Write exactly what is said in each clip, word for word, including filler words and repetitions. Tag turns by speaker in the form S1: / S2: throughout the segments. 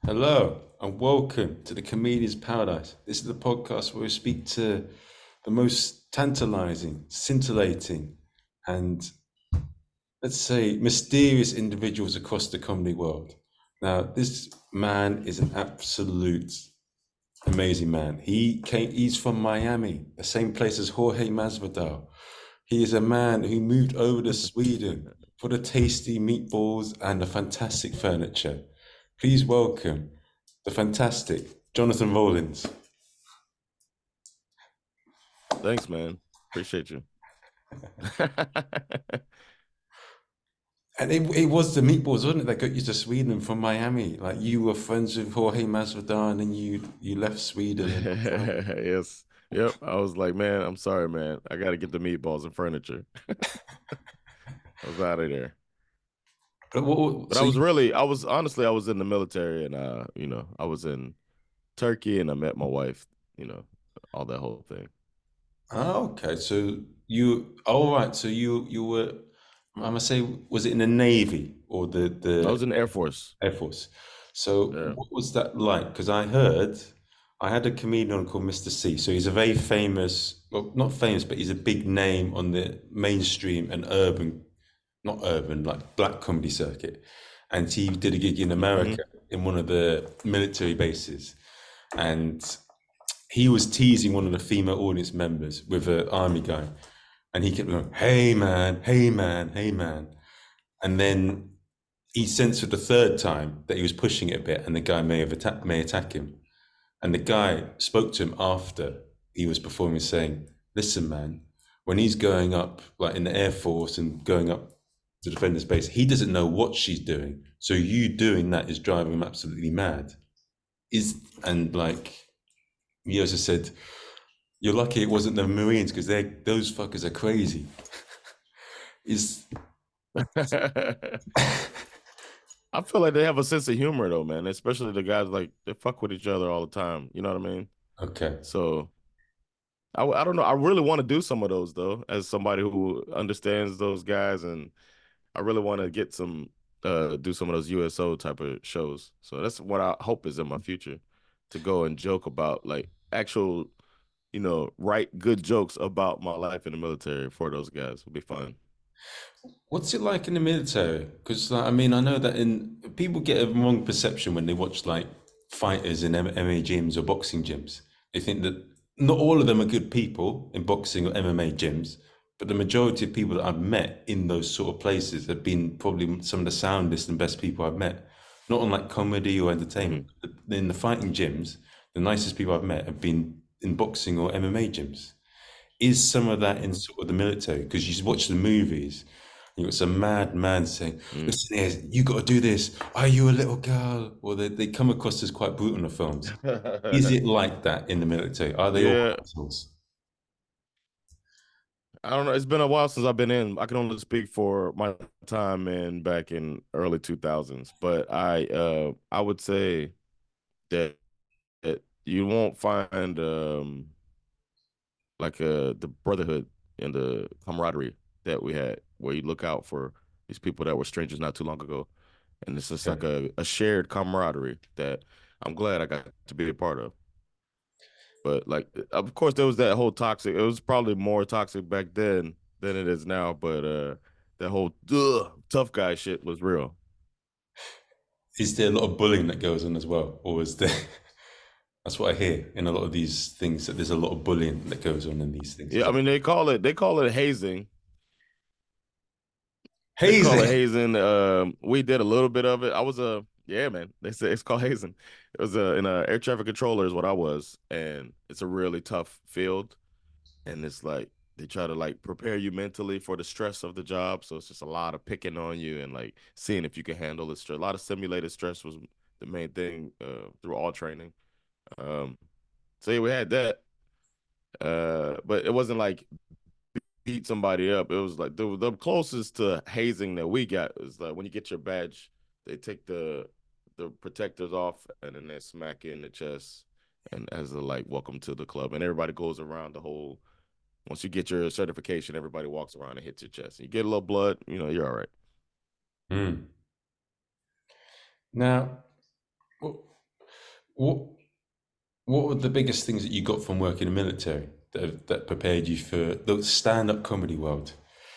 S1: Hello and welcome to the Comedian's Paradise. This is the podcast where we speak to the most tantalizing, scintillating, and let's say mysterious individuals across the comedy world. Now, this man is an absolute amazing man. He came, he's from Miami, the same place as Jorge Masvidal. He is a man who moved over to Sweden for the tasty meatballs and the fantastic furniture. Please welcome the fantastic Jonathan Rollins.
S2: Thanks, man. Appreciate you.
S1: And it, it was the meatballs, wasn't it, that got you to Sweden from Miami? Like you were friends with Jorge Masvidal, and then you you left Sweden. And,
S2: Yes. Yep. I was like, man, I'm sorry, man. I got to get the meatballs and furniture. I was out of there.
S1: but what,
S2: But I
S1: so
S2: was
S1: you,
S2: really, I was honestly, I was in the military and, uh, you know, I was in Turkey and I met my wife, you know, all that whole thing.
S1: oh, okay. So you, all right. So you you were, I'm gonna say, was it in the Navy or the
S2: I was
S1: the
S2: in the Air Force.
S1: Air Force? So
S2: Yeah.
S1: what was that like? Because I heard I had a comedian called Mister C. So he's a very famous, well, not famous, but he's a big name on the mainstream and urban, not urban, like black comedy circuit. And he did a gig in
S2: Hmm.
S1: America in one of the military bases. And he was teasing one of the female audience members with an army guy. And he kept going, hey man, hey man, hey man. And then he sensed for the third time that he was pushing it a bit and the guy may have attacked, may attack him. And the guy spoke to him after he was performing, saying, listen, man, when he's going up, like in the Air Force and going up to defend his base, he doesn't know what she's doing. So you doing that is driving him absolutely mad. Is and like he also said, you're lucky it wasn't the Marines because they those fuckers are crazy. Is
S2: I feel like they have a sense of humor though, man. Especially the guys like they fuck with each other all the time. You know what I mean?
S1: okay.
S2: So I, I don't know. I really want to do some of those though, as somebody who understands those guys, and I really want to get some, uh, do some of those U S O type of shows. So that's what I hope is in my future, to go and joke about like actual, you know, write good jokes about my life in the military for those guys. It'll be fun.
S1: What's it like in the military? Because like, I mean, I know that in people get a wrong perception when they watch like fighters in M- MMA gyms or boxing gyms. They think that not all of them are good people in boxing or M M A gyms, but the majority of people that I've met in those sort of places have been probably some of the soundest and best people I've met. Not on like comedy or entertainment,
S2: Hmm.
S1: but in the fighting gyms, the nicest people I've met have been in boxing or M M A gyms. Is some of that in
S2: Hmm.
S1: sort of the military? Because you watch the movies, you got some mad man saying,
S2: Mm.
S1: listen here, you got to do this. Are you a little girl? Or they, they come across as quite brutal in the films. Is it like that in the military? Are they all
S2: Yeah,
S1: assholes?
S2: I don't know. It's been a while since I've been in. I can only speak for my time in back in early two thousands, but I uh I would say that, that you won't find um like uh the brotherhood and the camaraderie that we had, where you look out for these people that were strangers not too long ago, and it's just
S1: Okay.
S2: like a, a shared camaraderie that I'm glad I got to be a part of. But like, of course, there was that whole toxic. It was probably more toxic back then than it is now. But uh, that whole ugh, tough guy shit was real.
S1: Is there a lot of bullying that goes on as well? Or is there, that's what I hear in a lot of these things, that there's a lot of bullying that goes on in these things as
S2: Yeah, I
S1: well.
S2: mean they call it they call it hazing. They call it
S1: Hazing!
S2: hazing. Um, we did a little bit of it. I was a yeah, man. They say it's called hazing. It was a in a air traffic controller is what I was, and it's a really tough field. And it's like they try to like prepare you mentally for the stress of the job. So it's just a lot of picking on you and like seeing if you can handle the stress. A lot of simulated stress was the main thing uh, through all training. Um, so yeah, we had that, uh, but it wasn't like beat somebody up. It was like the the closest to hazing that we got is like when you get your badge, they take the the protectors off and then they smack you in the chest and as a like welcome to the club, and everybody goes around the whole. Once you get your certification, everybody walks around and hits your chest. You get a little blood, you know, you're all right.
S1: Mm. Now, What What were the biggest things that you got from working in the military that that prepared you for the stand-up comedy world?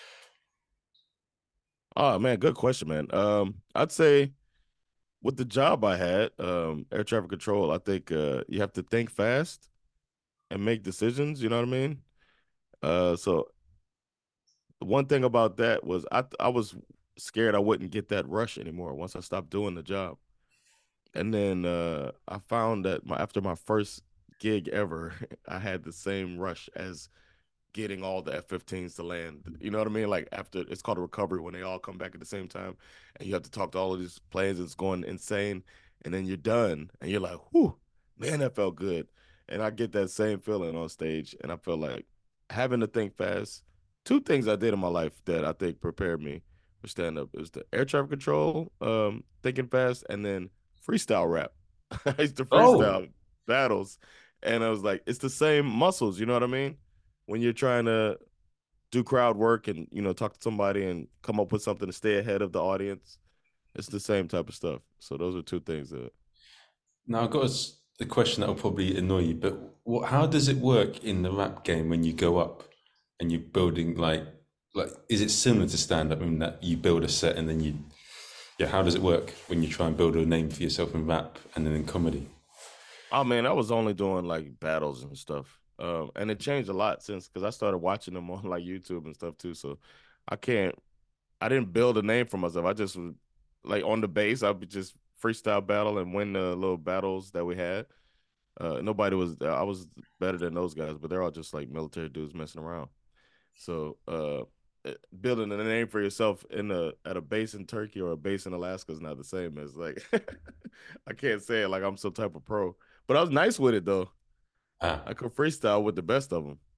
S2: Oh man, good question, man. Um, I'd say with the job I had, um, air traffic control, I think uh, you have to think fast and make decisions. You know what I mean? Uh, so one thing about that was I I was scared I wouldn't get that rush anymore once I stopped doing the job. And then uh, I found that my after my first gig ever, I had the same rush as getting all the F fifteens to land. You know what I mean? Like after it's called a recovery when they all come back at the same time, and you have to talk to all of these planes. It's going insane, and then you're done, and you're like, "Whew, man, that felt good." And I get that same feeling on stage, and I feel like having to think fast. Two things I did in my life that I think prepared me for stand up is the air traffic control, um, thinking fast, and then freestyle rap. I used to
S1: Oh,
S2: freestyle battles, and I was like, it's the same muscles. You know what I mean? When you're trying to do crowd work and you know talk to somebody and come up with something to stay ahead of the audience, it's the same type of stuff. So those are two things that
S1: now I've got a, s- a question that will probably annoy you, but what, how does it work in the rap game when you go up and you're building like like is it similar to stand-up in that you build a set and then you yeah, how does it work when you try and build a name for yourself in rap and then in comedy?
S2: oh man, I was only doing like battles and stuff. Um, and it changed a lot since because I started watching them on like YouTube and stuff too. So I can't I didn't build a name for myself. I just was like on the base, I would just freestyle battle and win the little battles that we had. Uh, nobody was I was better than those guys, but they're all just like military dudes messing around. So uh, eh, building a name for yourself in a at a base in Turkey or a base in Alaska is not the same as like I can't say it like I'm some type of pro, but I was nice with it though.
S1: Ah,
S2: I could freestyle with the best of them.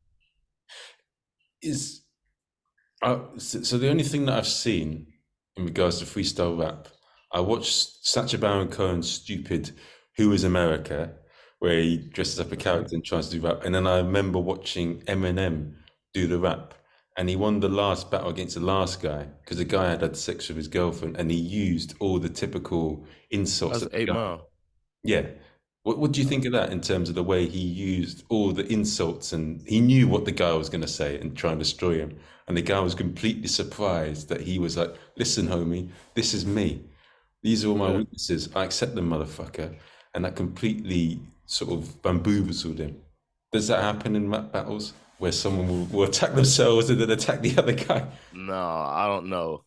S1: is uh, so, so the only thing that I've seen in regards to freestyle rap, I watched Sacha Baron Cohen's stupid "Who Is America," where he dresses up a character and tries to do rap, and then I remember watching Eminem do the rap, and he won the last battle against the last guy because the guy had had sex with his girlfriend, and he used all the typical insults
S2: That's
S1: that the
S2: Eight
S1: guy.
S2: Mile.
S1: Yeah. What what do you think of that in terms of the way he used all the insults and he knew what the guy was going to say and try and destroy him? And the guy was completely surprised that he was like, "Listen, homie, this is me. These are all my
S2: Yeah.
S1: weaknesses. I accept them, motherfucker." And that completely sort of bamboozled him. Does that happen in rap battles where someone will, will attack themselves and then attack the other guy?
S2: No, I don't know.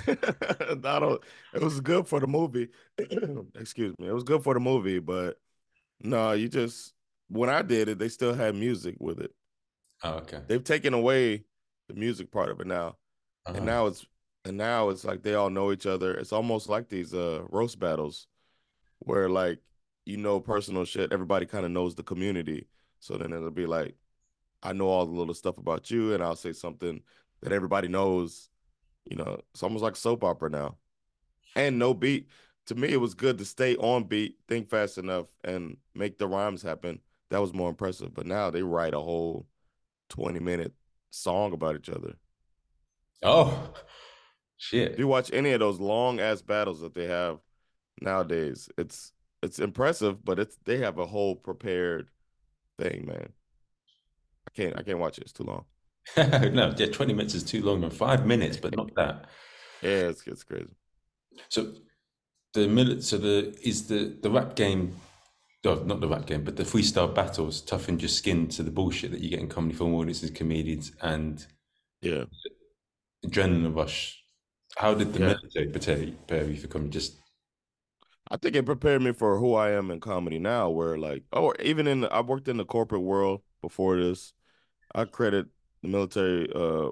S2: I don't. It was good for the movie. Excuse me. It was good for the movie, but no, you just when I did it, they still had music with it.
S1: Oh, okay.
S2: They've taken away the music part of it now, and
S1: Ah.
S2: now it's and now it's like they all know each other. It's almost like these uh roast battles where like you know personal shit. Everybody kind of knows the community, so then it'll be like I know all the little stuff about you, and I'll say something that everybody knows. You know, it's almost like soap opera now, and no beat. To me, it was good to stay on beat, think fast enough, and make the rhymes happen. That was more impressive. But now they write a whole twenty minute song about each other.
S1: Oh,
S2: If you
S1: shit.
S2: watch any of those long ass battles that they have nowadays, it's it's impressive, but it's they have a whole prepared thing, man. I can't I can't watch it. It's too long.
S1: No, yeah, twenty minutes is too long, man. Five minutes, but not that.
S2: Yeah, it's it's crazy.
S1: So the minute, so the is the the rap game, oh, not the rap game, but the freestyle battles toughened your skin to the bullshit that you get in comedy film audiences, comedians, and
S2: Yeah.
S1: adrenaline rush. How did the
S2: Yeah.
S1: military prepare prepare you for comedy? Just
S2: I think it prepared me for who I am in comedy now, where like, oh, even in I worked in the corporate world before this. I credit the military uh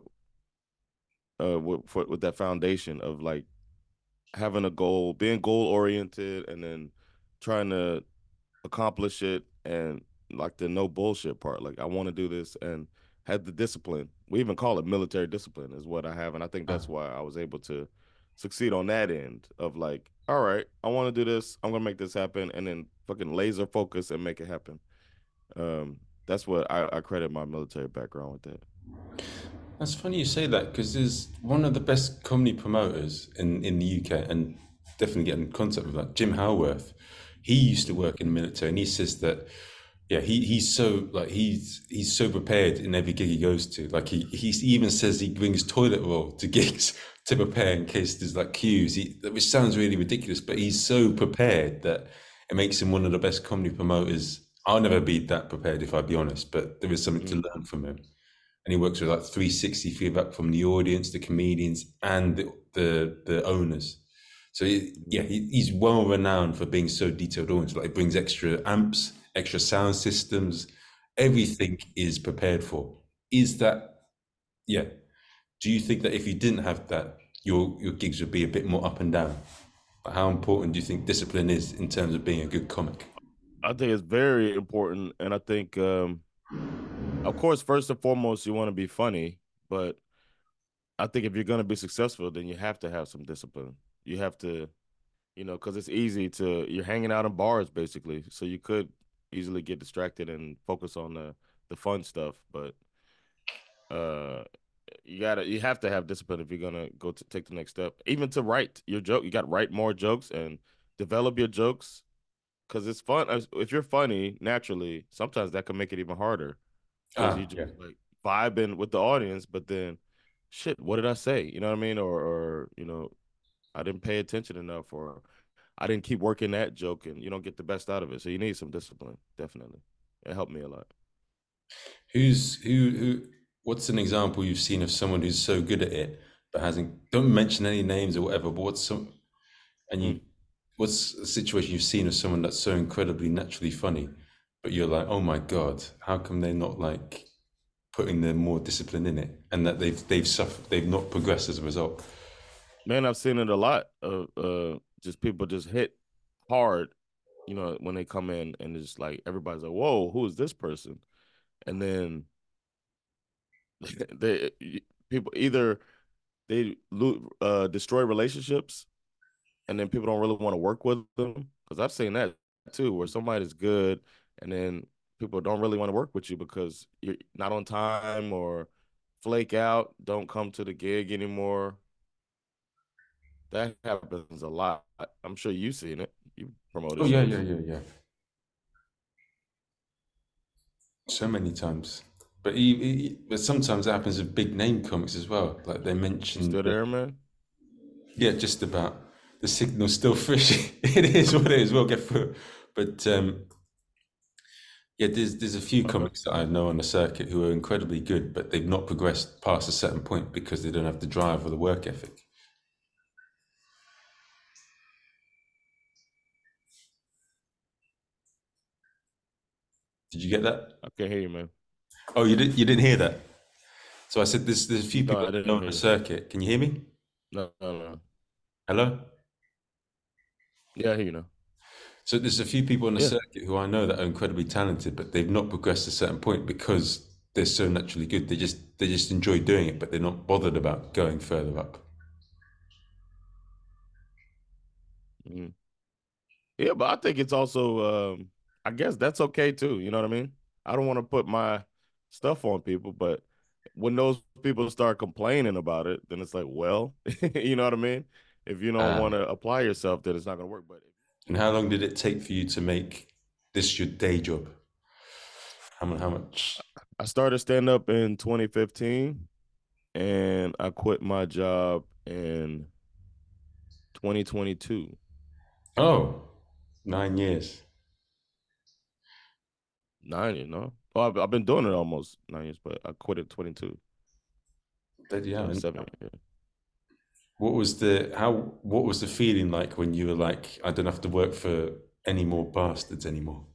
S2: uh with for, with that foundation of like having a goal, being goal oriented, and then trying to accomplish it, and like the no bullshit part. Like I want to do this and had the discipline. We even call it military discipline is what I have, and I think
S1: ah,
S2: that's why I was able to succeed on that end of like, all right, I want to do this. I'm gonna make this happen, and then fucking laser focus and make it happen. Um, that's what I, I credit my military background with that.
S1: that's funny you say that because there's one of the best comedy promoters in in the U K, and definitely get in contact with that, Jim Halworth. He used to work in the military, and he says that yeah, he he's so like he's he's so prepared in every gig he goes to. Like he he even says he brings toilet roll to gigs to prepare in case there's like queues. He, which sounds really ridiculous, but he's so prepared that it makes him one of the best comedy promoters. I'll never be that prepared if I be honest, but there is something to
S2: Mm.
S1: learn from him. And he works with like three sixty feedback from the audience, the comedians, and the the, the owners. So he, yeah, he, he's well renowned for being so detailed oriented. Like, he brings extra amps, extra sound systems. Everything is prepared for. Is that yeah? Do you think that if you didn't have that, your your gigs would be a bit more up and down? Like, how important do you think discipline is in terms of being a good comic?
S2: I think it's very important, and I think, um, of course, first and foremost, you want to be funny, but I think if you're going to be successful, then you have to have some discipline. You have to, you know, because it's easy to you're hanging out in bars basically, so you could easily get distracted and focus on the the fun stuff. But uh, you gotta you have to have discipline if you're gonna go to take the next step. Even to write your joke, you got to write more jokes and develop your jokes because it's fun. As- If you're funny naturally, sometimes that can make it even harder because you
S1: Ah,
S2: just
S1: yeah.
S2: like vibing with the audience, but then shit, what did I say? You know what I mean? Or or you know, I didn't pay attention enough, or I didn't keep working that joke, and you don't get the best out of it. So you need some discipline, definitely. It helped me a lot.
S1: Who's who who what's an example you've seen of someone who's so good at it but hasn't don't mention any names or whatever, but what's some and
S2: Mm.
S1: you what's a situation you've seen of someone that's so incredibly naturally funny, but you're like, oh my God, how come they're not like putting the more discipline in it and that they've they've suffered they've not progressed as a result?
S2: Man, I've seen it a lot. Of uh, just people just hit hard, you know, when they come in, and it's like everybody's like, "Whoa, who is this person?" And then they people either they lo- uh, destroy relationships, and then people don't really want to work with them. Because I've seen that too, where somebody's good, and then people don't really want to work with you because you're not on time or flake out, don't come to the gig anymore. That happens a lot. I'm sure you've seen it. You
S1: Oh
S2: promoted
S1: yeah, yeah,
S2: shows.
S1: yeah, yeah. So many times. But he, he, but sometimes it happens with big name comics as well. Like they
S2: You
S1: mentioned
S2: still
S1: that,
S2: there, man?
S1: yeah, just about the signal's still fishy. It is what it is. We'll get through it. But um, yeah, there's there's a few
S2: Okay.
S1: comics that I know on the circuit who are incredibly good, but they've not progressed past a certain point because they don't have the drive or the work ethic. Did you get that?
S2: I can hear you, man.
S1: Oh, you didn't you didn't hear that? So I said there's there's a few
S2: No,
S1: people
S2: I
S1: I know
S2: didn't
S1: on
S2: hear
S1: the
S2: you.
S1: circuit. Can you hear me?
S2: No, no, no.
S1: Hello?
S2: Yeah, I hear you now.
S1: So there's a few people on the
S2: Yeah.
S1: circuit who I know that are incredibly talented, but they've not progressed to a certain point because they're so naturally good. They just they just enjoy doing it, but they're not bothered about going further up.
S2: Mhm. Yeah, but I think it's also, um, I guess that's okay too. You know what I mean? I don't want to put my stuff on people, but when those people start complaining about it, then it's like, well, you know what I mean? If you don't want
S1: Ah.
S2: to apply yourself, then it's not going to work. But
S1: And how long did it take for you to make this your day job? How much? How much?
S2: I started stand up in twenty fifteen, and I quit my job in twenty twenty-two.
S1: Oh, nine years.
S2: Nine, you know? Well, I've, I've been doing it almost nine years, but I quit at twenty-two.
S1: Bloody hell.
S2: So
S1: And
S2: seven. Yeah.
S1: what was the how? What was the feeling like when you were like, I don't have to work for any more bastards anymore?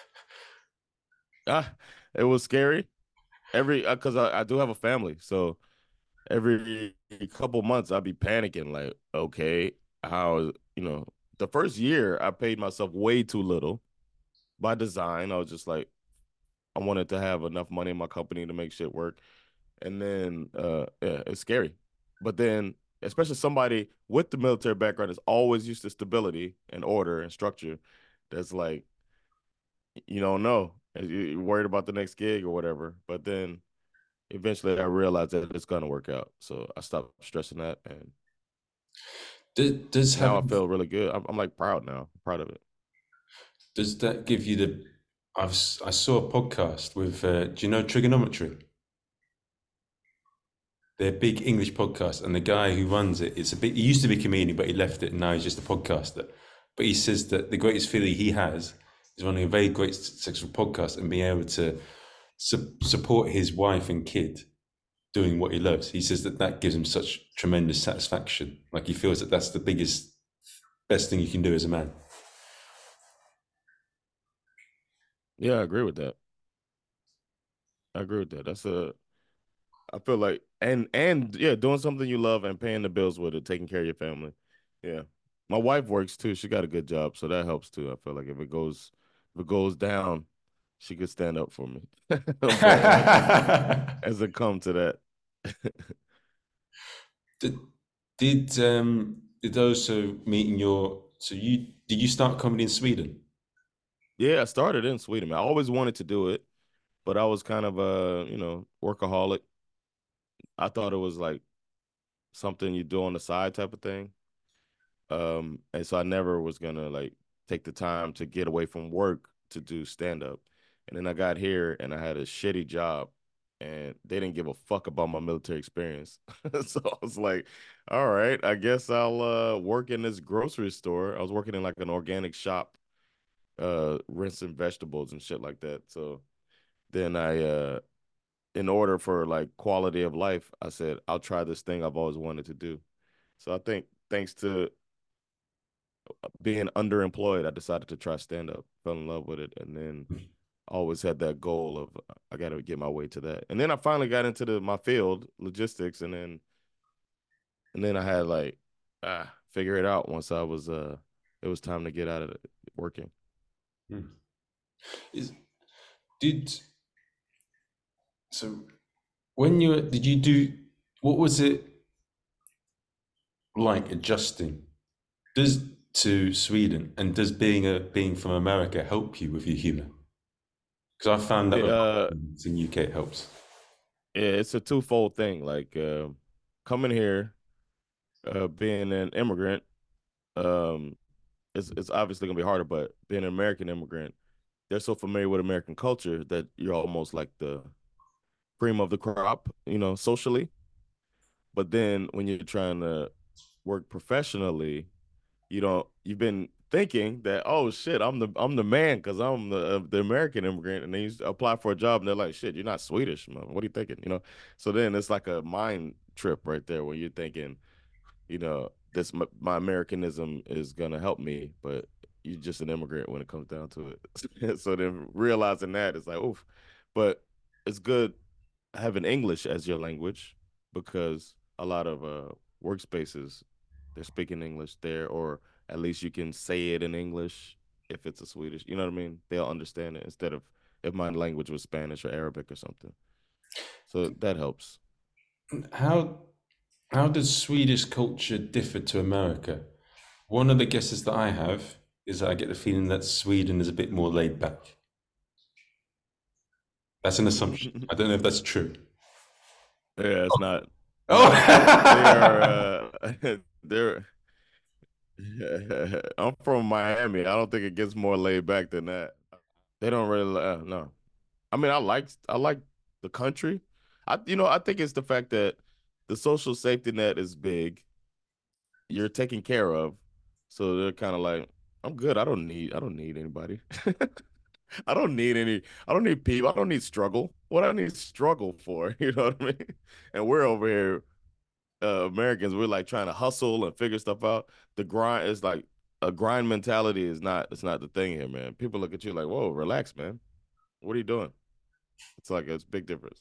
S2: Ah, it was scary. Every because I, I do have a family, so every couple months I'd be panicking, like, okay, how you know, the first year I paid myself way too little by design. I was just like, I wanted to have enough money in my company to make shit work. And then uh yeah, it's scary. But then especially somebody with the military background is always used to stability and order and structure. That's like you don't know. You're worried about the next gig or whatever. But then eventually I realized that it's gonna work out. So I stopped stressing that, and
S1: Does, does
S2: now I
S1: having
S2: feel really good. I'm, I'm like proud now, proud of it.
S1: Does that give you the? I've s- I saw a podcast with. Uh, do you know Trigonometry? They're a big English podcast, and the guy who runs it is a bit. He used to be a comedian, but he left it, and now he's just a podcaster. But he says that the greatest feeling he has is running a very great successful podcast and being able to su- support his wife and kid doing what he loves. He says that that gives him such tremendous satisfaction. Like he feels that that's the biggest, best thing you can do as a man.
S2: Yeah, I agree with that. I agree with that. That's a I feel like and and yeah, doing something you love and paying the bills with it, taking care of your family. Yeah. My wife works too. She got a good job, so that helps too. I feel like if it goes if it goes down, she could stand up for me. But as it come to that.
S1: did did um did also meeting your so you did you start comedy in Sweden?
S2: Yeah, I started in Sweden. Man. I always wanted to do it, but I was kind of a, you know, workaholic. I thought it was like something you do on the side type of thing. Um, and so I never was gonna like take the time to get away from work to do stand up. And then I got here and I had a shitty job and they didn't give a fuck about my military experience. So I was like, all right, I guess I'll uh work in this grocery store. I was working in like an organic shop, uh, rinsing vegetables and shit like that. So then I uh in order for like quality of life, I said, I'll try this thing I've always wanted to do. So I think thanks to being underemployed, I decided to try stand up, fell in love with it, and then always had that goal of I got to get my way to that. And then I finally got into the my field, logistics, and then and then I had like ah figure it out once I was uh it was time to get out of it, working.
S1: Hmm. Is did so when you did you do what was it like adjusting? Does to Sweden and does being a being from America help you with your humor? Because I found that a
S2: It,
S1: lot
S2: uh
S1: in U K it helps.
S2: yeah, it's a twofold thing. Like uh, coming here, uh, being an immigrant, um, it's it's obviously gonna be harder. But being an American immigrant, they're so familiar with American culture that you're almost like the cream of the crop, you know, socially. But then when you're trying to work professionally, you don't. You've been thinking that, oh shit, I'm the I'm the man because I'm the uh, the American immigrant, and then you apply for a job, and they're like, shit, you're not Swedish, man. What are you thinking? You know. So then it's like a mind trip right there where you're thinking, you know, this my Americanism is gonna help me, but you're just an immigrant when it comes down to it. So then realizing that it's like, oof. But it's good having English as your language because a lot of uh workspaces they're speaking English there, or at least you can say it in English if it's a Swedish. You know what I mean? They'll understand it instead of if my language was Spanish or Arabic or something. So that helps.
S1: How how does Swedish culture differ to America? One of the guesses that I have is that I get the feeling that Sweden is a bit more laid back. That's an assumption. I don't know if that's true.
S2: Yeah, it's not.
S1: Oh,
S2: No, they are. Uh, they're. I'm from Miami. I don't think it gets more laid back than that. They don't really. Uh, no, I mean, I like. I like the country. I, you know, I think it's the fact that the social safety net is big. You're taken care of, so they're kind of like, I'm good. I don't need. I don't need anybody. I don't need any. I don't need people. I don't need struggle. What I need struggle for, you know what I mean? And we're over here uh, Americans, we're like trying to hustle and figure stuff out. The grind is like a grind mentality is not it's not the thing here, man. People look at you like, whoa, relax, man. What are you doing? It's like it's a big difference.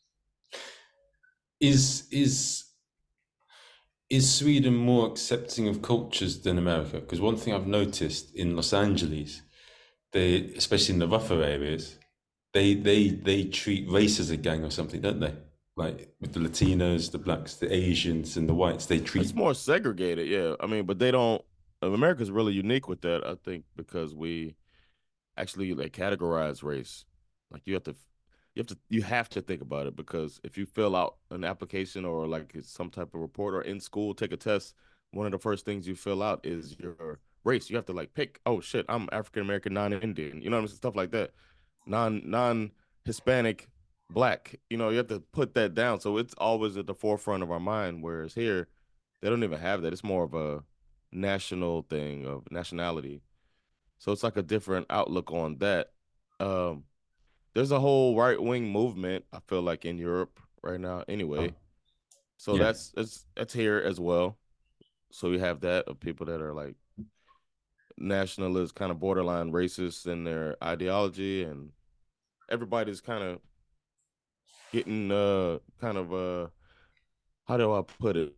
S1: is is is Sweden more accepting of cultures than America? Because one thing I've noticed in Los Angeles, they especially in the rougher areas, they they they treat race as a gang or something, don't they? Like with the Latinos, the blacks, the Asians, and the whites, they
S2: It's
S1: treat.
S2: more segregated, yeah. I mean, but they don't. America's really unique with that, I think, because we actually like categorize race. Like you have to, you have to, you have to think about it because if you fill out an application or like some type of report or in school take a test, one of the first things you fill out is your race. You have to like pick. Oh shit, I'm African American, non-Indian. You know what I'm saying? Stuff like that. Non non Hispanic, black. You know, you have to put that down. So it's always at the forefront of our mind. Whereas here, they don't even have that. It's more of a national thing of nationality. So it's like a different outlook on that. Um, there's a whole right wing movement, I feel like, in Europe right now,
S1: Oh,
S2: anyway. So
S1: yeah.
S2: that's that's that's here as well. So we have that of people that are like nationalist, kind of borderline racist in their ideology, and everybody's kind of getting uh kind of uh how do I put it?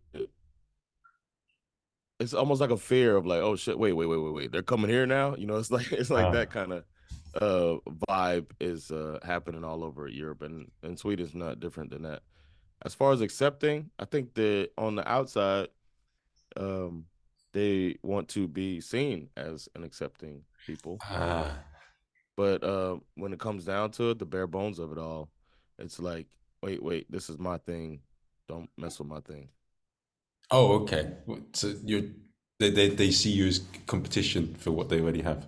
S2: It's almost like a fear of like, oh shit, wait, wait, wait, wait, wait, they're coming here now. You know, it's like it's like that
S1: Ah,
S2: kind of uh vibe is uh happening all over Europe, and and Sweden's not different than that. As far as accepting, I think that on the outside, um, they want to be seen as an accepting people.
S1: ah.
S2: But uh, when it comes down to it, the bare bones of it all, it's like, wait, wait, this is my thing. Don't mess with my thing.
S1: Oh, okay. Well, so you're they, they they see you as competition for what they already have.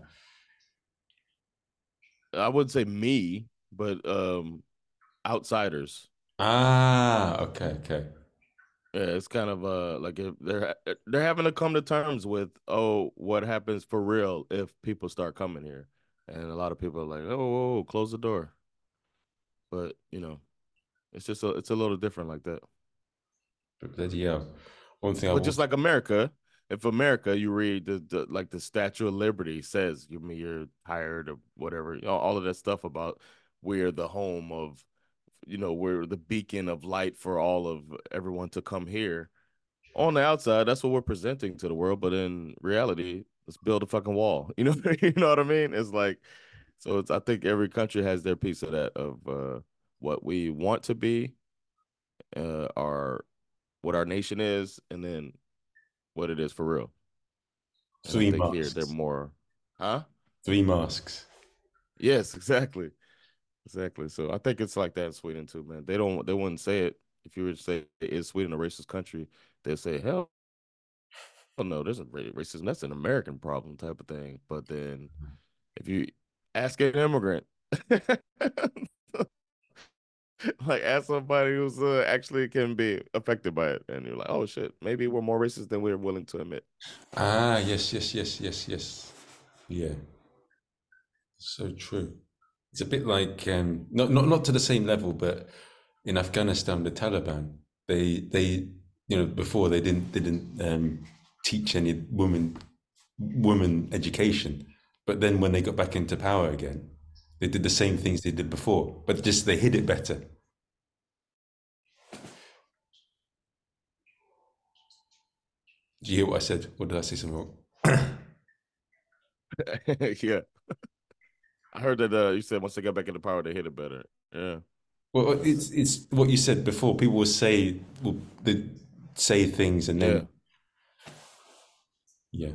S2: I wouldn't say me, but um, outsiders.
S1: Ah, okay, okay.
S2: Yeah, it's kind of uh like if they're they're having to come to terms with, oh, what happens for real if people start coming here, and a lot of people are like, oh, whoa, whoa, close the door. But you know, it's just a, it's a little different like that.
S1: But bloody hell. One thing I
S2: But
S1: will.
S2: just like America, if America, you read the, the like the Statue of Liberty says, you mean you're tired of whatever, all, all of that stuff about we're the home of, you know, we're the beacon of light for all of everyone to come here. On the outside, that's what we're presenting to the world, but in reality, let's build a fucking wall. You know, you know what I mean? It's like, so it's I think every country has their piece of that of uh, what we want to be, uh, our what our nation is, and then what it is for real. And I
S1: Three
S2: think here they're
S1: masks.
S2: more, huh?
S1: Three masks.
S2: Yes, exactly, exactly. So I think it's like that in Sweden too, man. They don't, they wouldn't say it if you were to say is Sweden a racist country. They'd say hell no, there's a racism. That's an American problem type of thing. But then if you ask an immigrant, like ask somebody who's uh, actually can be affected by it, and you're like, oh shit, maybe we're more racist than we're willing to admit.
S1: Ah, yes, yes, yes, yes, yes. Yeah, so true. It's a bit like um, not not not to the same level, but in Afghanistan, the Taliban, they they you know before they didn't didn't um, teach any women women education, but then when they got back into power again, they did the same things they did before, but just they hid it better. Did you hear what I said? Or did I say something wrong?
S2: Yeah, I heard that uh, you said once they got back into power, they hit it better. Yeah,
S1: Well, it's it's what you said before. People will say will they say things and
S2: yeah,
S1: then yeah,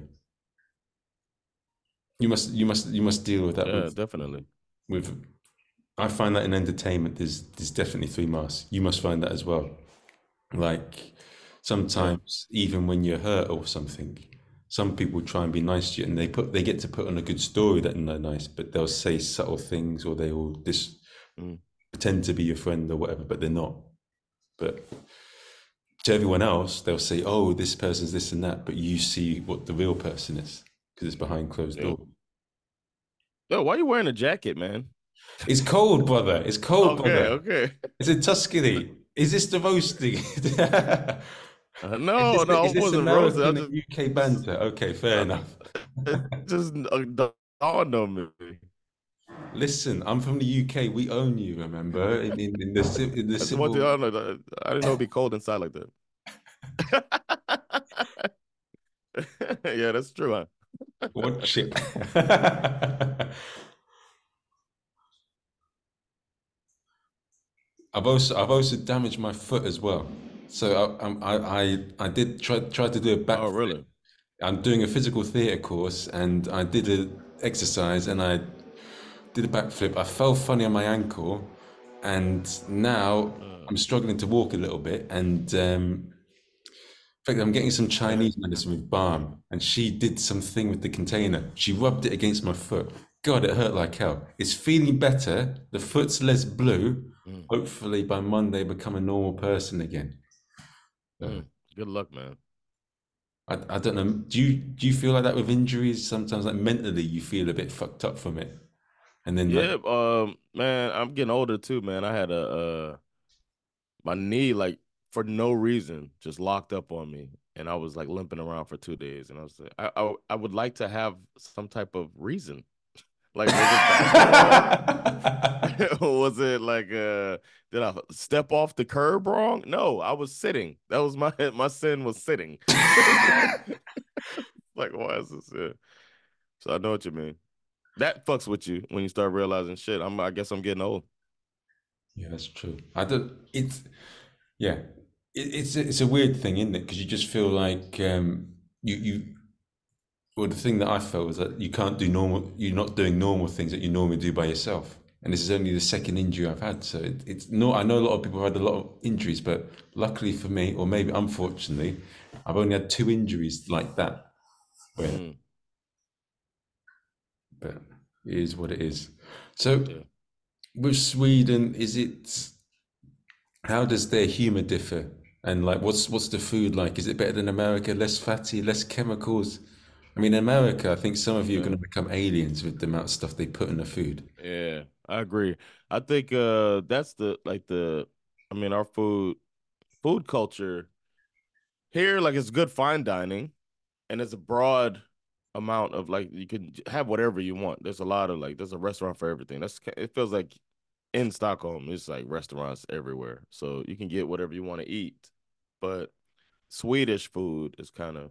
S1: you must you must you must deal with that
S2: yeah,
S1: with
S2: definitely.
S1: with. I find that in entertainment, there's there's definitely three masks. You must find that as well. Like
S2: Yeah.
S1: sometimes even when you're hurt or something, some people try and be nice to you and they put they get to put on a good story that they're nice, but they'll say subtle things or they will dis
S2: Mm.
S1: pretend to be your friend or whatever, but they're not. But to everyone else, they'll say, "Oh, this person's this and that," but you see what the real person is because it's behind closed
S2: Yeah.
S1: doors.
S2: Yo, why you wearing a jacket, man?
S1: It's cold, brother. It's cold,
S2: Okay,
S1: brother.
S2: okay.
S1: It's in Tuscany. Is this the roasting?
S2: Uh,
S1: is
S2: no,
S1: this
S2: no,
S1: is
S2: I
S1: this
S2: wasn't roasted. I
S1: American and
S2: just,
S1: U K
S2: just,
S1: banter? Okay, fair
S2: uh,
S1: enough.
S2: it just uh, dawned on me.
S1: Listen, I'm from the U K. We own you. Remember, in, in, in the ci- in the
S2: I just want to,
S1: civil.
S2: I don't know. I didn't know it'd be cold inside like that. Yeah, that's true, huh?
S1: Watch it. I've also I've also damaged my foot as well. So I I I, I did try try to do a
S2: Oh,
S1: backflip.
S2: really?
S1: I'm doing a physical theatre course, and I did a exercise, and I did a backflip. I fell funny on my ankle, and now
S2: Uh,
S1: I'm struggling to walk a little bit. And um, fact, I'm getting some
S2: Uh,
S1: Chinese medicine with balm, and she did something with the container. She rubbed it against my foot. God, it hurt like hell. It's feeling better. The foot's less blue.
S2: mm,
S1: Hopefully, by Monday, become a normal person again. Uh,
S2: mm. Good luck, man.
S1: I, I don't know. Do you do you feel like that with injuries? Sometimes, like mentally, you feel a bit fucked up from it, and then like,
S2: Yeah, um, man, I'm getting older too, man. I had a uh my knee like for no reason just locked up on me, and I was like limping around for two days, and I was like, I I, I would like to have some type of reason. Like, was it basketball? Was it like uh did I step off the curb wrong? No, I was sitting. That was my my sin was sitting. Like, why is this? Yeah. So I know what you mean. That fucks with you when you start realizing shit. I'm I guess I'm getting old.
S1: yeah, that's true. I don't. It's yeah. It, it's it's a weird thing, isn't it? Because you just feel like um, you you. Well, the thing that I felt was that you can't do normal. You're not doing normal things that you normally do by yourself. And this is only the second injury I've had, so it, it's not. I know a lot of people have had a lot of injuries, but luckily for me, or maybe unfortunately, I've only had two injuries like that. Where,
S2: Mm,
S1: but it is what it is. So
S2: yeah.
S1: with Sweden, is it? How does their humor differ? And like, what's what's the food like? Is it better than America? Less fatty, less chemicals? I mean, in America, I think some of you are
S2: Okay.
S1: going to become aliens with the amount of stuff they put in the food.
S2: Yeah, I agree. I think uh that's the like the I mean our food food culture here like it's good fine dining and it's a broad amount of like you can have whatever you want. There's a lot of like there's a restaurant for everything. That's it feels like in Stockholm it's like restaurants everywhere. So you can get whatever you want to eat. But Swedish food is kind of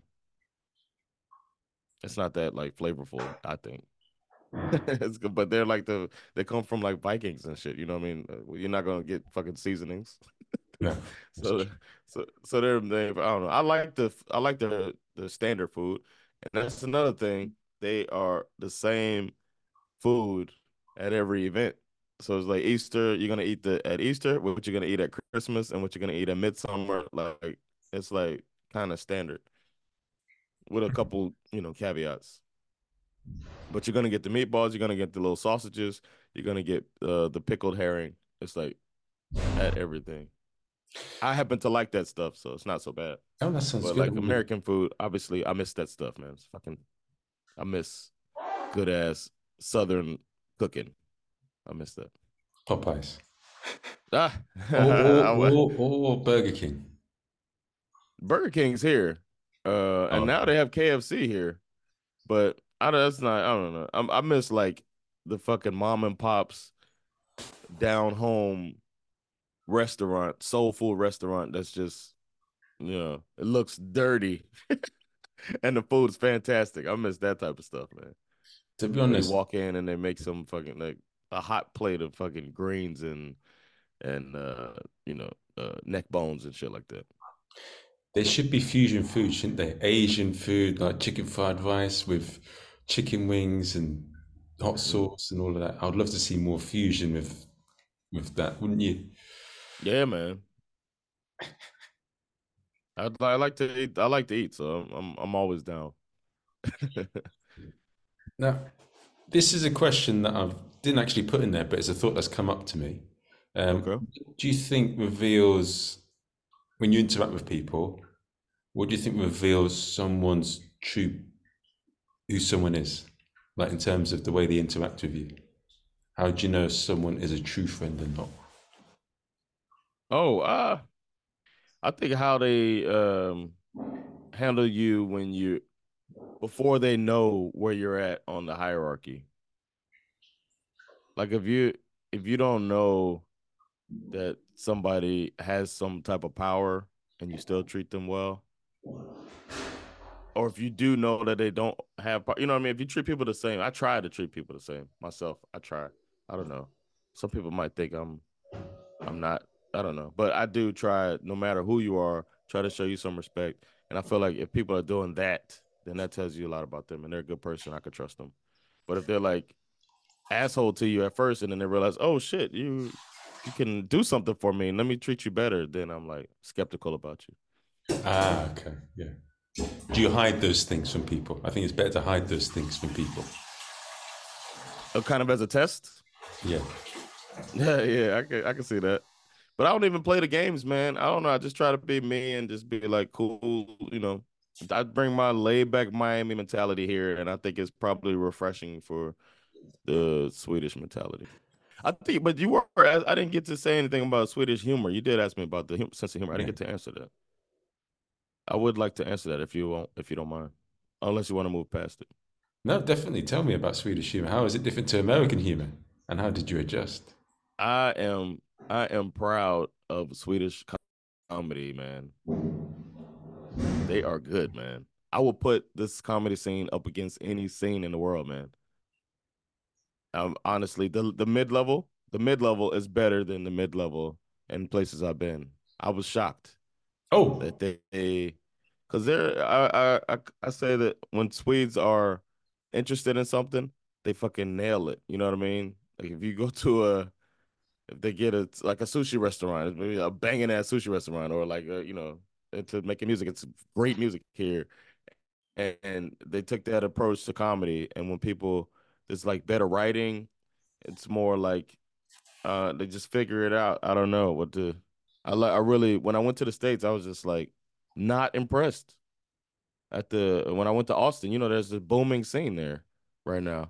S2: it's not that like flavorful, I think. It's good, but they're like the they come from like Vikings and shit. You know what I mean? Uh, You're not gonna get fucking seasonings.
S1: Yeah, that's
S2: So
S1: true.
S2: so so they're they I don't know. I like the I like the the standard food, and that's another thing. They are the same food at every event. So it's like Easter, you're gonna eat the at Easter, what you're gonna eat at Christmas, and what you're gonna eat at Midsummer. Like it's like kind of standard with a couple, you know, caveats. But you're gonna get the meatballs, you're gonna get the little sausages, you're gonna get uh, the pickled herring. It's like at everything. I happen to like that stuff, so it's not so bad.
S1: Oh, that sounds
S2: But
S1: good.
S2: like
S1: I'm gonna
S2: American food, obviously, I miss that stuff, man. It's fucking, I miss good ass Southern cooking. I miss that.
S1: Popeyes
S2: Ah,
S1: or or,
S2: I-
S1: or or Burger King.
S2: Burger King's here, uh, and
S1: Oh,
S2: now they have K F C here. But I that's not. I don't know. I, I miss like the fucking mom and pops down home restaurant, soul food restaurant. That's just you know, it looks dirty and the food's fantastic. I miss that type of stuff, man.
S1: to be
S2: Where you
S1: honest,
S2: walk in and they make some fucking like a hot plate of fucking greens and and uh you know uh neck bones and shit like that.
S1: there should be fusion food, shouldn't there? Asian food like chicken fried rice with chicken wings and hot
S2: Mm.
S1: sauce and all of that. I'd love to see more fusion with with that, wouldn't you?
S2: Yeah, man. I I like to eat. I like to eat, so I'm I'm, I'm always down.
S1: Now, this is a question that I didn't actually put in there, but it's a thought that's come up to me. Um,
S2: Okay.
S1: do you think reveals when you interact with people? What do you think reveals someone's true who someone is, like in terms of the way they interact with you? How do you know if someone is a true friend or not?
S2: Oh, uh, I think how they um handle you when you before they know where you're at on the hierarchy. Like if you if you don't know that somebody has some type of power and you still treat them well, or if you do know that they don't have, you know what I mean? If you treat people the same, I try to treat people the same myself. I try. I don't know. Some people might think I'm I'm not. I don't know, but I do try. No matter who you are, try to show you some respect. And I feel like if people are doing that, then that tells you a lot about them, and they're a good person. I could trust them. But if they're like asshole to you at first, and then they realize, oh shit, you you can do something for me, and let me treat you better, then I'm like skeptical about you.
S1: Ah, okay, yeah. Do you hide those things from people? I think it's better to hide those things from people.
S2: Uh, kind of as a test.
S1: Yeah.
S2: Yeah, yeah, I can I can see that. But I don't even play the games, man. I don't know. I just try to be me and just be like cool, you know. I bring my laid back Miami mentality here, and I think it's probably refreshing for the Swedish mentality. I think, but you were, I, I didn't get to say anything about Swedish humor. You did ask me about the hum, sense of humor. I didn't
S1: Yeah.
S2: get to answer that. I would like to answer that if you won't, if you don't mind, unless you want to move past it.
S1: No, definitely. Tell me about Swedish humor. How is it different to American humor? And how did you adjust?
S2: I am, I am proud of Swedish comedy, man. They are good, man. I will put this comedy scene up against any scene in the world, man. Um, honestly, the the mid level, the mid level is better than the mid level in places I've been. I was shocked
S1: Oh,
S2: that they, because they're, I, I I I say that when Swedes are interested in something, they fucking nail it. You know what I mean? Like if you go to a, if they get a like a sushi restaurant, maybe a banging ass sushi restaurant, or like a, you know, into making music, it's great music here, and, and they took that approach to comedy. And when people, it's like better writing. It's more like uh they just figure it out. I don't know what to. I like. I really when I went to the States, I was just like not impressed at the when I went to Austin. You know, there's a booming scene there right now.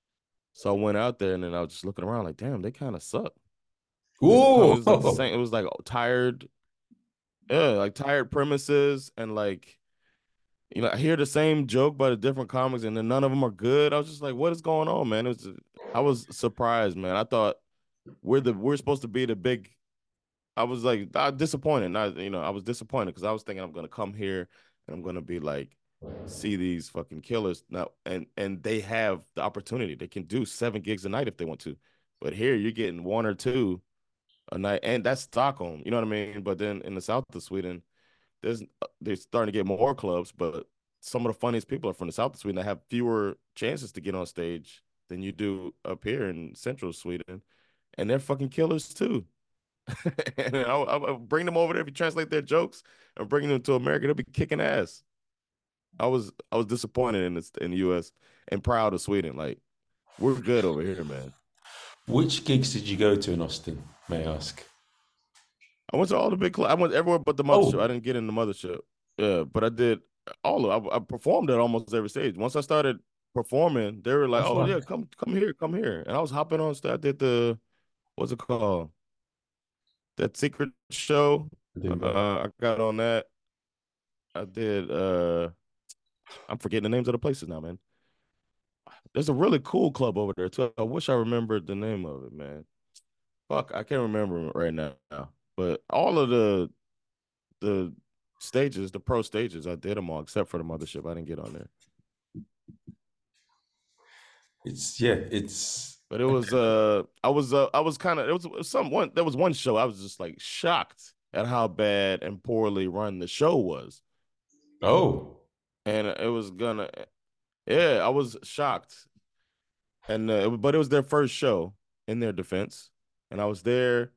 S2: So I went out there and then I was just looking around like, damn, they kind of suck. Like the comedy was like the
S1: oh,
S2: same. It was like tired, yeah, like tired premises and like you know, I hear the same joke by the different comics, and then none of them are good. I was just like, what is going on, man? It was, I was surprised, man. I thought we're the we're supposed to be the big. I was like, I disappointed. Not, you know, I was disappointed because I was thinking I'm gonna come here and I'm gonna be like, see these fucking killers now, and and they have the opportunity. They can do seven gigs a night if they want to, but here you're getting one or two a night, and that's Stockholm. You know what I mean? But then in the south of Sweden there's uh, they're starting to get more clubs, but some of the funniest people are from the south of Sweden that have fewer chances to get on stage than you do up here in central Sweden, and they're fucking killers too. And I'll, I'll bring them over there if you translate their jokes and bring them to America. They'll be kicking ass. I was I was disappointed in this in the U S and proud of Sweden. Like we're good over here, man.
S1: which gigs did you go to in Austin? May I ask?
S2: I went to all the big clubs. I went everywhere but the mothership. I
S1: Oh,
S2: didn't get in the mothership. Yeah, but I did all of. I, I performed at almost every stage. Once I started performing, they were
S1: oh,
S2: like, "Oh yeah,
S1: fuck.
S2: come come here, come here." And I was hopping on stage. I did the what's it called? That secret show.
S1: I didn't know.
S2: Uh, I got on that. I did. Uh, I'm forgetting the names of the places now, man. There's a really cool club over there too. I wish I remembered the name of it, man. Fuck, I can't remember it right now. But all of the the stages, the pro stages, I did them all except for the mothership. I didn't get on there.
S1: It's yeah, it's
S2: But it was uh I was uh I was kind of it was, it was some one there was one show I was just like shocked at how bad and poorly run the show was.
S1: oh,
S2: And it was gonna yeah, I was shocked. And uh, it, but it was their first show in their defense. And I was there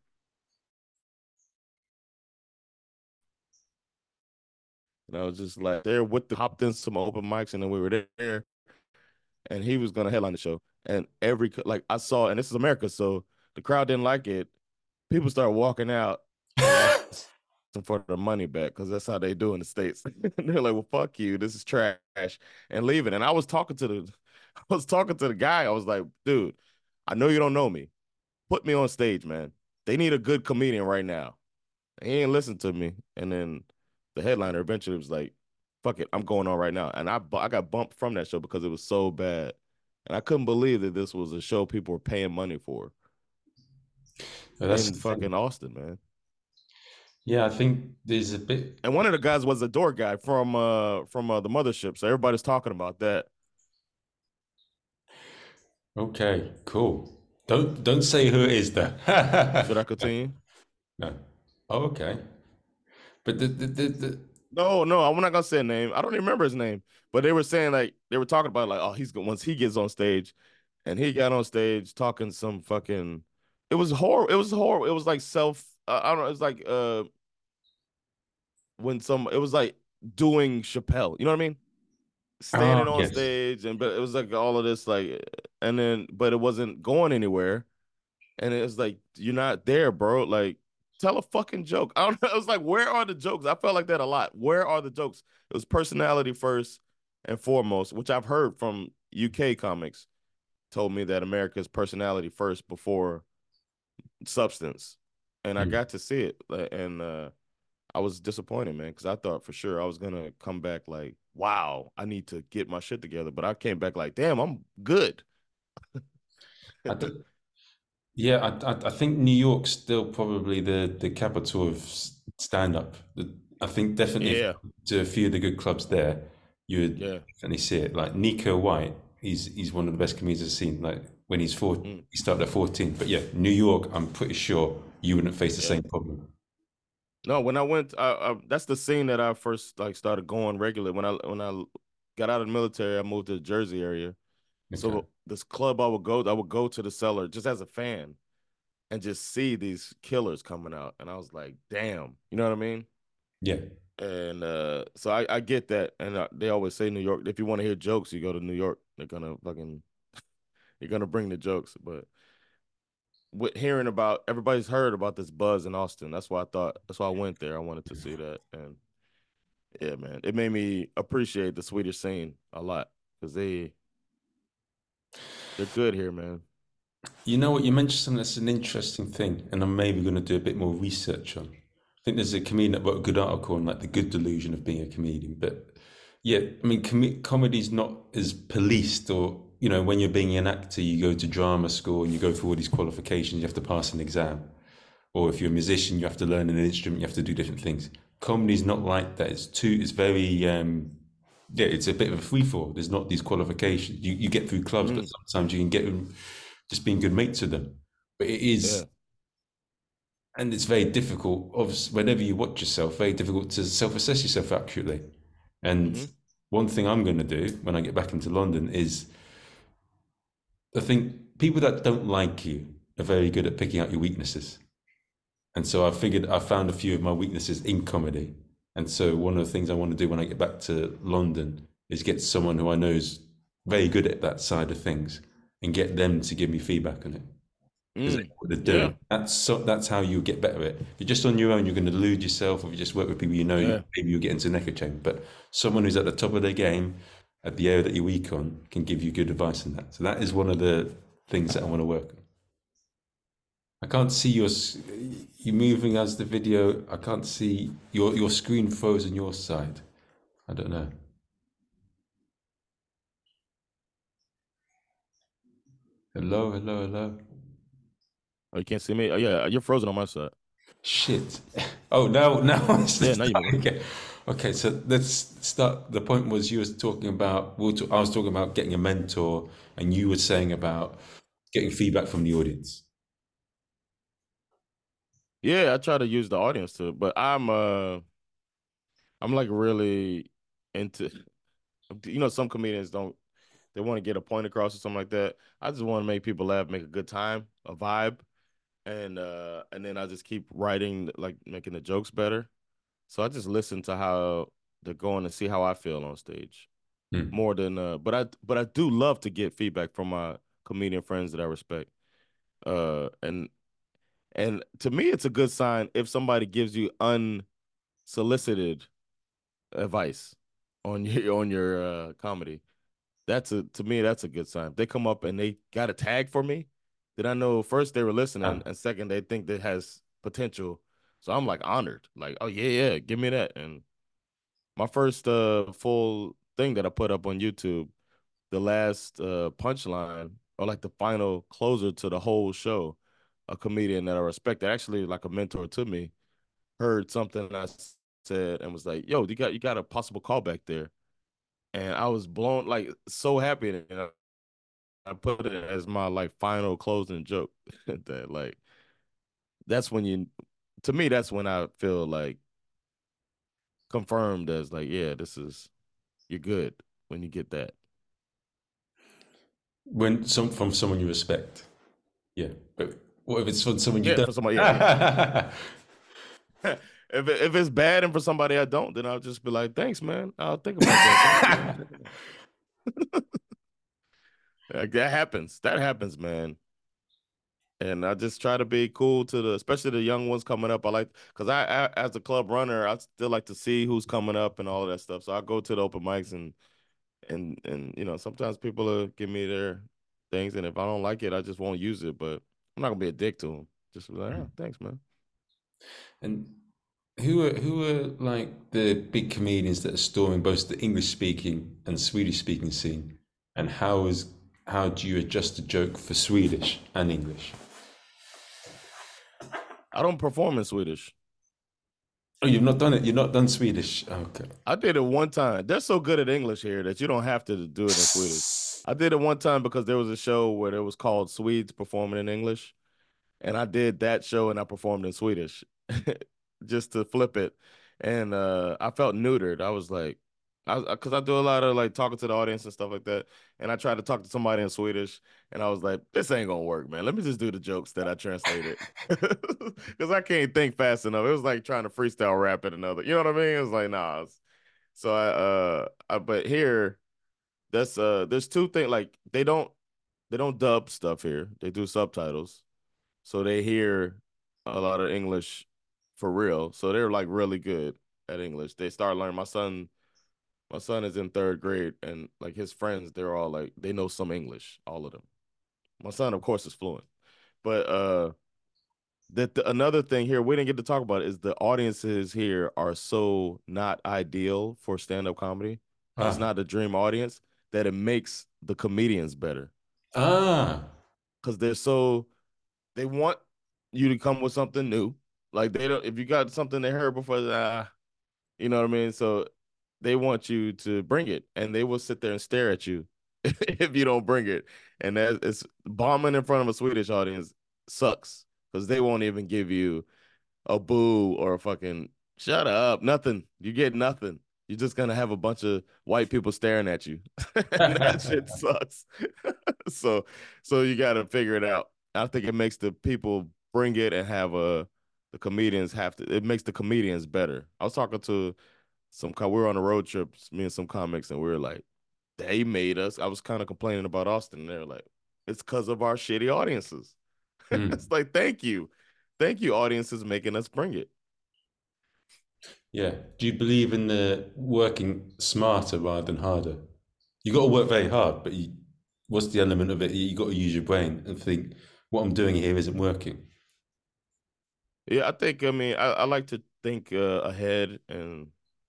S2: and I was just like there with the hopped in some open mics and then we were there and he was gonna headline the show. And every like I saw and this is America, so the crowd didn't like it. People started walking out and asking for the money back because that's how they do in the States. They're like, well, fuck you. This is trash and leaving. And I was talking to the I was talking to the guy. I was like, dude, I know you don't know me. Put me on stage, man. They need a good comedian right now. He ain't listen to me. And then the headliner eventually was like, fuck it, I'm going on right now. And I I got bumped from that show because it was so bad. And I couldn't believe that this was a show people were paying money for
S1: well, that's
S2: in
S1: the thing.
S2: fucking Austin, man.
S1: Yeah, I think there's a bit.
S2: And one of the guys was a door guy from uh from uh, the mothership. So everybody's talking about that.
S1: Okay, cool. Don't don't say who it is though.
S2: Should I continue?
S1: No. Oh, okay. But the the, the, the
S2: No, no, I'm not gonna say a name. I don't even remember his name. But they were saying like they were talking about like, oh, he's going once he gets on stage, and he got on stage talking some fucking. It was horrible. It was horrible. It was like self. Uh, I don't know. It's like uh when some it was like doing Chappelle. You know what I mean?
S1: Ah,
S2: Standing on
S1: yes.
S2: stage, and but it was like all of this like, and then but it wasn't going anywhere, and it's like you're not there, bro. Like tell a fucking joke. I don't know. It was like where are the jokes? I felt like that a lot. Where are the jokes? It was personality first and foremost, which I've heard from U K comics told me that America's personality first before substance, and I
S1: Mm.
S2: got to see it, and uh, I was disappointed, man, because I thought for sure I was gonna come back like, wow, I need to get my shit together, but I came back like, damn, I'm good.
S1: I d- yeah, I, I I think New York's still probably the the capital of stand up. I think definitely if
S2: Yeah,
S1: you go to a few of the good clubs there, you would
S2: yeah,
S1: definitely see it. Like Nico White, he's he's one of the best comedians I've seen. Like when he's four,
S2: mm,
S1: he started at fourteen. But yeah, New York, I'm pretty sure you wouldn't face the
S2: yeah.
S1: same problem.
S2: No, when I went, I, I, that's the scene that I first like started going regular. When I when I got out of the military, I moved to the Jersey area.
S1: Okay.
S2: So this club I would go, I would go to the cellar just as a fan and just see these killers coming out, and I was like, damn, you know what I mean?
S1: Yeah.
S2: And uh, so I, I get that, and uh, they always say New York. If you want to hear jokes, you go to New York. They're gonna fucking, you're gonna bring the jokes. But with hearing about everybody's heard about this buzz in Austin, that's why I thought. That's why I went there. I wanted to see that, and yeah, man, it made me appreciate the Swedish scene a lot because they they're good here, man.
S1: You know what? You mentioned something that's an interesting thing, and I'm maybe going to do a bit more research on. I think there's a comedian that wrote a good article on like the good delusion of being a comedian. But yeah, I mean, com- comedy's not as policed, or you know, when you're being an actor, you go to drama school and you go through all these qualifications. You have to pass an exam, or if you're a musician, you have to learn an instrument. You have to do different things. Comedy's not like that. It's too. It's very. Um, yeah, it's a bit of a free fall. There's not these qualifications. You you get through clubs, but
S2: Mm,
S1: sometimes you can get just being good mates with them. But it is,
S2: yeah.
S1: and it's very difficult. Obviously, whenever you watch yourself, very difficult to self-assess yourself accurately. And
S2: Mm-hmm.
S1: one thing I'm going to do when I get back into London is, I think people that don't like you are very good at picking out your weaknesses. And so I figured I found a few of my weaknesses in comedy. And so one of the things I want to do when I get back to London is get someone who I know is very good at that side of things and get them to give me feedback on it. Because
S2: Mm,
S1: what they're
S2: yeah.
S1: doing. That's so, that's how you get better at it. If you're just on your own, you're going to delude yourself. Or if you just work with people you know, you,
S2: Yeah.
S1: maybe you'll get into an echo chamber. But someone who's at the top of their game, at the area that you're weak on, can give you good advice on that. So that is one of the things that I want to work on. I can't see your you moving as the video. I can't see your your screen froze on your side. I don't know. Hello, hello, hello.
S2: Oh, you can't see me? Oh, yeah, you're frozen on my side.
S1: Shit. Oh, now now it's
S2: Yeah, now you're moving.
S1: okay. Okay, so let's start. The point was you was talking about. We were I was talking about getting a mentor, and you were saying about getting feedback from the audience.
S2: Yeah, I try to use the audience to, but I'm uh I'm like really into you know, some comedians don't they want to get a point across or something like that. I just want to make people laugh, make a good time, a vibe, and uh and then I just keep writing like making the jokes better. So I just listen to how they're going and see how I feel on stage
S1: Hmm.
S2: more than uh but I but I do love to get feedback from my comedian friends that I respect. Uh and and to me it's a good sign if somebody gives you unsolicited advice on your on your uh comedy. That's a to me that's a good sign. If they come up and they got a tag for me, then I know first they were listening
S1: Ah,
S2: and second they think that has potential. So I'm like honored. Like, oh yeah, yeah, give me that. And my first uh full thing that I put up on YouTube, the last uh punchline or like the final closer to the whole show, a comedian that I respect, actually like a mentor to me, heard something I said and was like, "Yo, you got you got a possible callback there," and I was blown like so happy, and I, I put it as my like final closing joke. That like that's when you, to me, that's when I feel like confirmed as like, yeah, this is you're good when you get that.
S1: when some from someone you respect. Yeah, but what if it's from someone you
S2: Yeah,
S1: don't?
S2: for somebody, yeah,
S1: Ah,
S2: yeah. If it, if it's bad and for somebody I don't, then I'll just be like, thanks, man. I'll think about that. Thank you. Like, that happens. That happens, man. And I just try to be cool to the, especially the young ones coming up. I like, because I, I, as a club runner, I still like to see who's coming up and all of that stuff. So I go to the open mics and and and you know, sometimes people will give me their things, and if I don't like it, I just won't use it. But I'm not gonna be a dick to them. Just be like, oh, thanks, man.
S1: And who are who are like the big comedians that are storming both the English speaking and Swedish speaking scene? And how is how do you adjust a joke for Swedish and English?
S2: I don't perform in Swedish.
S1: Oh, you've not done it. You've not done Swedish. Okay.
S2: I did it one time. They're so good at English here that you don't have to do it in Swedish. I did it one time because there was a show where it was called Swedes Performing in English, and I did that show and I performed in Swedish just to flip it. And uh, I felt neutered. I was like, I because I, I do a lot of like talking to the audience and stuff like that. And I tried to talk to somebody in Swedish, and I was like, this ain't gonna work, man. Let me just do the jokes that I translated because I can't think fast enough. It was like trying to freestyle rap at another. You know what I mean? It was like, nah. It's- so I, uh, I, but here, that's uh, there's two things like they don't they don't dub stuff here. They do subtitles. So they hear a lot of English for real. So they're like really good at English. They start learning. My son, my son is in third grade, and like his friends, they're all like they know some English, all of them. My son, of course, is fluent. But uh that the, another thing here we didn't get to talk about is the audiences here are so not ideal for stand-up comedy. It's
S1: Ah.
S2: not the dream audience that it makes the comedians better
S1: Ah.
S2: because they're so they want you to come with something new. Like they don't if you got something they heard before, ah, you know what I mean? So they want you to bring it and they will sit there and stare at you if you don't bring it. And that it's bombing in front of a Swedish audience sucks because they won't even give you a boo or a fucking shut up, nothing. You get nothing. You're just gonna have a bunch of white people staring at you. And that shit sucks. so so you gotta figure it out. I think it makes the people bring it and have a the comedians have to it makes the comedians better. I was talking to some we were on a road trip, me and some comics, and we were like, they made us. I was kind of complaining about Austin, and they're like, it's because of our shitty audiences. It's
S1: Hmm.
S2: like, thank you. Thank you, audiences making us bring it.
S1: Yeah. Do you believe in the working smarter rather than harder? You got to work very hard, but you, what's the element of it? You got to use your brain and think, what I'm doing here isn't working.
S2: Yeah, I think I mean I, I like to think uh, ahead and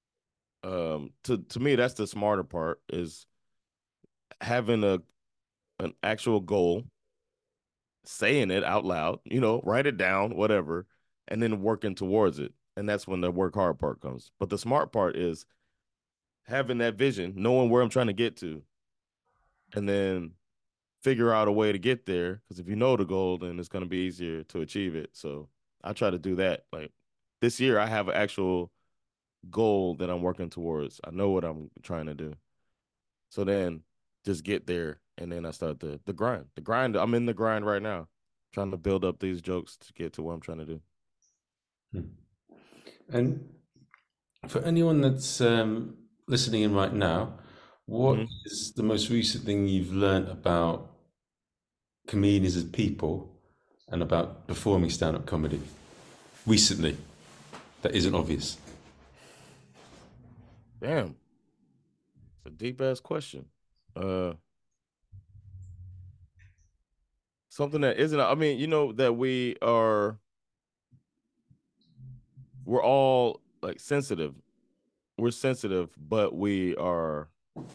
S2: um to to me that's the smarter part is having a an actual goal, saying it out loud, you know, write it down, whatever, and then working towards it. And that's when the work hard part comes. But the smart part is having that vision, knowing where I'm trying to get to, and then figure out a way to get there. Because if you know the goal, then it's going to be easier to achieve it. So I try to do that. Like this year, I have an actual goal that I'm working towards. I know what I'm trying to do. So then just get there and then I start the the grind. The grind, I'm in the grind right now, trying to build up these jokes to get to what I'm trying to do.
S1: Hmm. And for anyone that's um, listening in right now, what
S2: Mm-hmm.
S1: is the most recent thing you've learned about comedians as people and about performing stand-up comedy recently that isn't obvious?
S2: Damn, it's a deep ass question. Uh something that isn't I mean, you know that we are we're all like sensitive. We're sensitive, but we are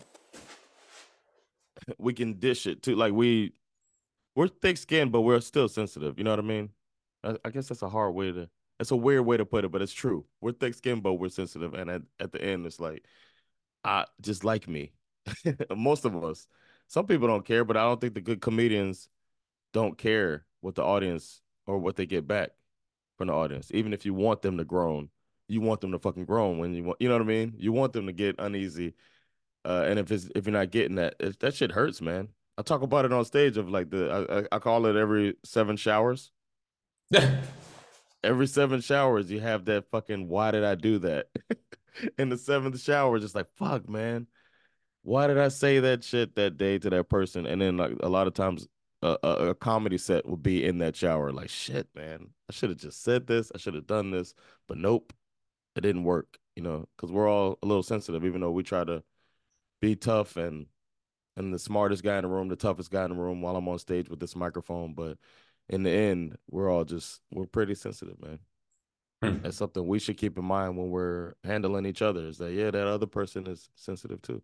S2: we can dish it too. Like we we're thick skinned, but we're still sensitive. You know what I mean? I, I guess that's a hard way to. It's a weird way to put it, but it's true. We're thick skinned, but we're sensitive, and at, at the end, it's like, I just like me. Most of us. Some people don't care, but I don't think the good comedians don't care what the audience or what they get back from the audience. Even if you want them to groan, you want them to fucking groan when you want. You know what I mean? You want them to get uneasy. Uh, and if it's if you're not getting that, it, that shit hurts, man. I talk about it on stage of like the I, I call it every seven showers. every seven showers, you have that fucking why did I do that? In the seventh shower, just like fuck, man. Why did I say that shit that day to that person? And then like a lot of times a, a, a comedy set will be in that shower. Like shit, man. I should have just said this. I should have done this. But nope, it didn't work, you know, because we're all a little sensitive, even though we try to be tough and and the smartest guy in the room, the toughest guy in the room while I'm on stage with this microphone. But in the end, we're all just we're pretty sensitive, man.
S1: Hmm.
S2: That's something we should keep in mind when we're handling each other. Is that yeah, that other person is sensitive too.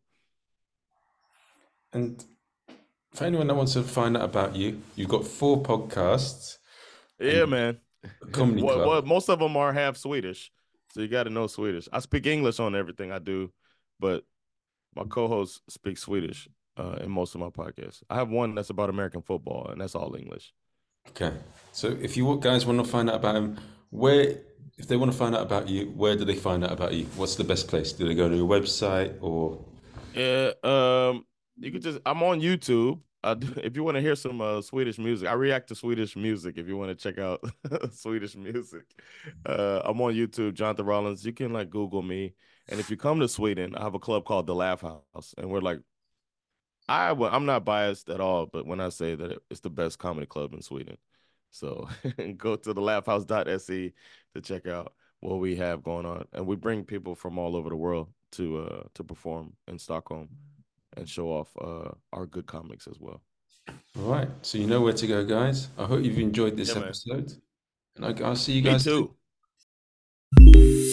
S1: And for anyone that wants to find out about you, you've got four podcasts
S2: Yeah,
S1: and
S2: man.
S1: a comedy
S2: What
S1: club.
S2: what most of them are half Swedish, so you got to know Swedish. I speak English on everything I do, but my co-host speaks Swedish uh, in most of my podcasts. I have one that's about American football, and that's all English.
S1: Okay. So if you guys want to find out about him, where, if they want to find out about you, where do they find out about you? What's the best place? Do they go to your website or?
S2: Yeah, um, you could just I'm on YouTube. I do, if you want to hear some uh, Swedish music, I react to Swedish music. If you want to check out Swedish music, uh, I'm on YouTube, Jonathan Rollins. You can like Google me, and if you come to Sweden, I have a club called the Laugh House, and we're like I well, I'm not biased at all, but when I say that it's the best comedy club in Sweden. So go to the laughhouse dot s e to check out what we have going on. And we bring people from all over the world to uh to perform in Stockholm and show off uh our good comics as well.
S1: All right. So you know where to go, guys. I hope you've enjoyed this
S2: Yeah, man.
S1: episode, and I- I'll see you
S2: Me
S1: guys soon.
S2: too.